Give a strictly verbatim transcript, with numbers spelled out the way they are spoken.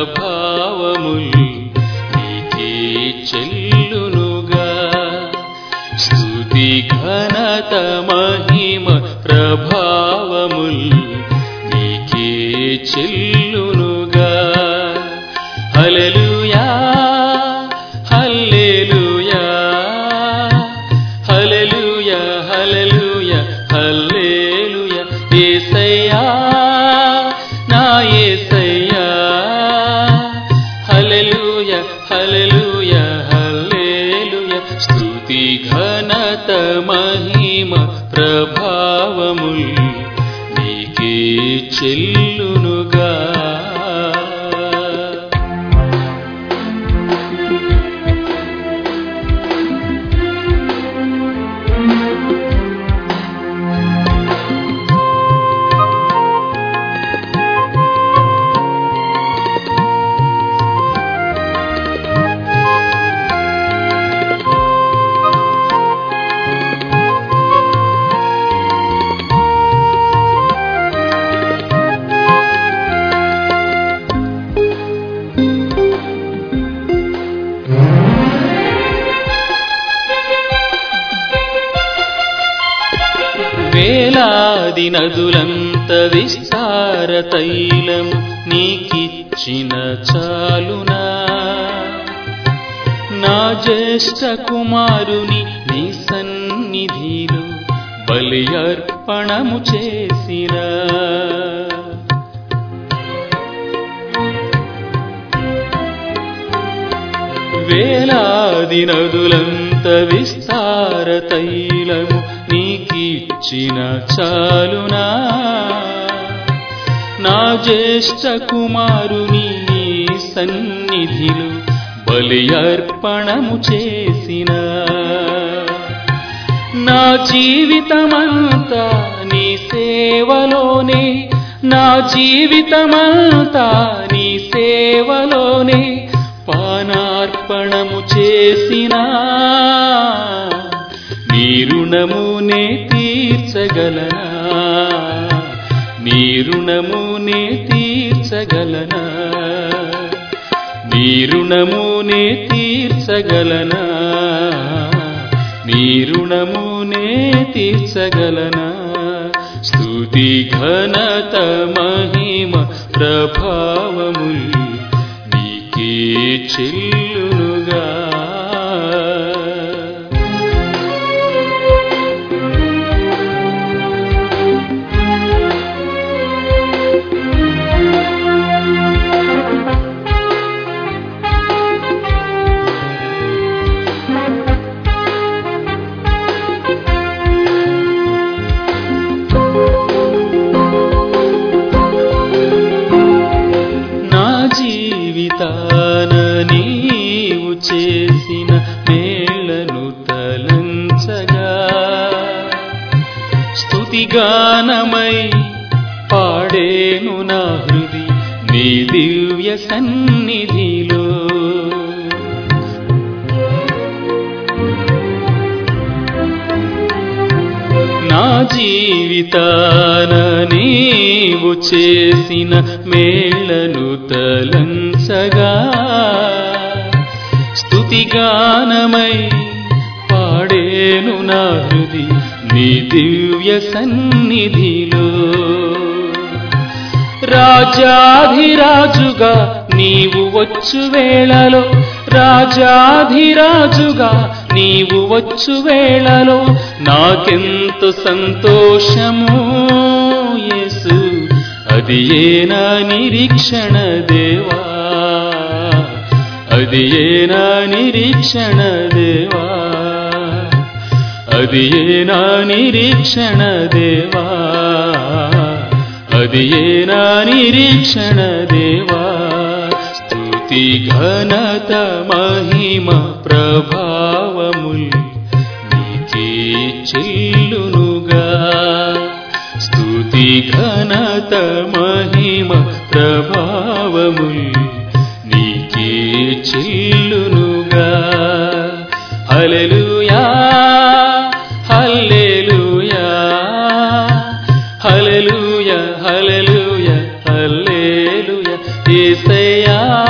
ప్రభావముల్ నీకే చెల్లునుగా స్తుతి ఘనత మహిమ ప్రభావముల్ నీకే చెల్లునుగా హల్లెలూయా హల్లెలూయా హల్లెలూయా హల్లెలూయా హల్లెలూయా యేసయ్యా నా యేసయ్యా హల్లెలూయా హల్లెలూయా హల్లెలూయా స్తుతి ఘనత మహిమ ప్రభావముల్ నీకే చెల్లునుగా వేలాది నదులంత విస్తార తైలము నీకిచ్చిన చాలునా నా జ్యేష్ఠ కుమారుని నీ సన్నిధిలో బలి అర్పణము చేసిన వేలాది నదులంత విస్తార తైలము నీకిచ్చిన చాలునా నా జ్యేష్ఠ కుమారుని నీ సన్నిధిలో బలి అర్పణము చేసిన నా జీవితమంతా నీ సేవలోనే నా జీవితమంతా నీ సేవలోనే పానార్పణము చేసినా నీ రుణమునే తీర్చగలనా నీ రుణమునే తీర్చగలనా నీ రుణమునే తీర్చగలనా నీ రుణమునే తీర్చగలనా స్తుతి ఘనత మహిమ ప్రభావముల్ నీకే చెల్లునుగా జీవితాన నీవు చేసిన మేళను తలంచగా స్తుతిగానమై పాడేను నా హృది నీ దివ్య సన్నిధిలో నా జీవితాన నీవు చేసిన మేళను తలంచగా స్తుతిగానమై పాడేను నా హృది నీ దివ్య సన్నిధిలో రాజాధిరాజుగా నీవు వచ్చు వేళలో రాజాధిరాజుగా నీవు వచ్చు వేళలో నాకెంతో సంతోషము యేసు అది ఏనా నిరీక్షణ దేవా అది ఏనా నిరీక్షణ దేవా అది ఏనా నిరీక్షణ దేవా అది ఏనా నిరీక్షణ దేవా స్తుతి ఘనత మహిమ ప్రభావముల్ నీకే చెల్లునుగా స్తుతి ఘనత మహిమ ప్రభావముల్ నీకే చెల్లునుగా హల్లెలూయా హల్లెలూయా హల్లెలూయా హల్లెలూయా హల్లెలూయా యేసయ్యా